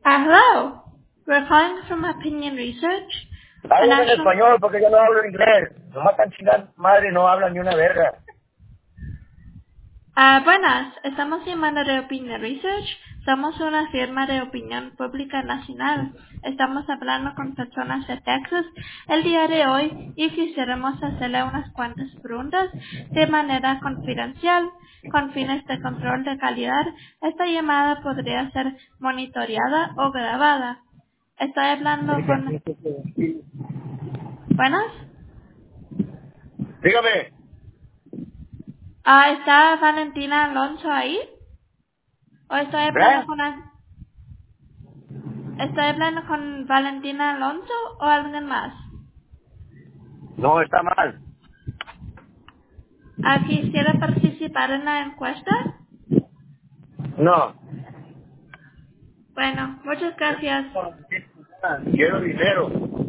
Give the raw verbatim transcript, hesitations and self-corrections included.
Hello. We're calling from Opinion Research. a Hablen en national- español porque yo no hablo inglés. Nomás están chingando madre y no hablan ni una verga. Ah, buenas, estamos llamando de Opinion Research. Somos una firma de opinión pública nacional. Estamos hablando con personas de Texas el día de hoy y quisiéramos hacerle unas cuantas preguntas de manera confidencial con fines de control de calidad. Esta llamada podría ser monitoreada o grabada. Estoy hablando con... Buenas. Dígame. Ah, ¿está Valentina Alonso ahí? ¿O estoy hablando ¿Eh? con... al- ¿Estoy hablando con Valentina Alonso o alguien más? No, está mal. Ah, ¿quisiera participar en la encuesta? No. Bueno, muchas gracias. Quiero dinero.